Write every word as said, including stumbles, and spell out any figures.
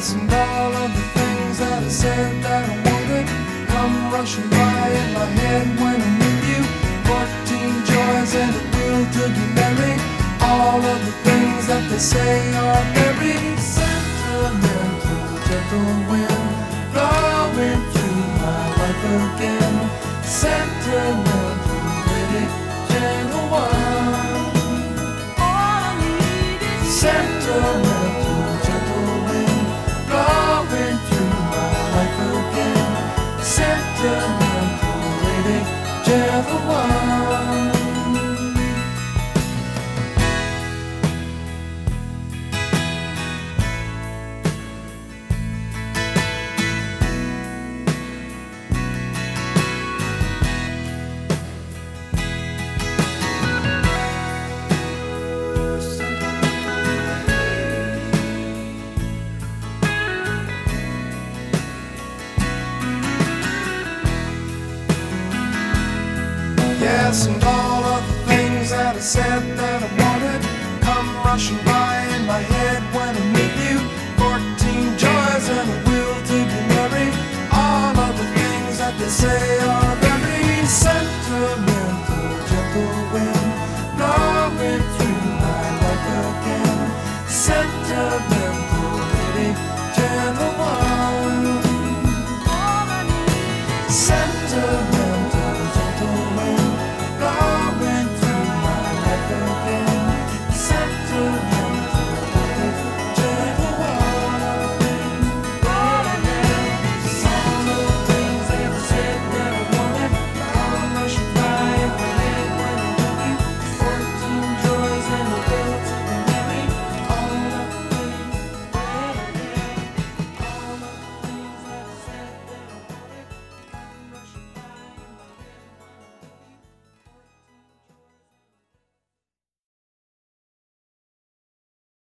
Yes, and all of the things that I said that I wanted come rushing by in my head when I'm with you. Fourteen joys and a will to be merry. All of the things that they say are very sentimental. Gentle wind blowing through my life again. Sentimental, pretty gentle one. All I need is sentimental, gentle wind blowing through my life again. Sentimental, lady, gentle one. Yes, and all of the things that I said that I wanted come rushing by in my head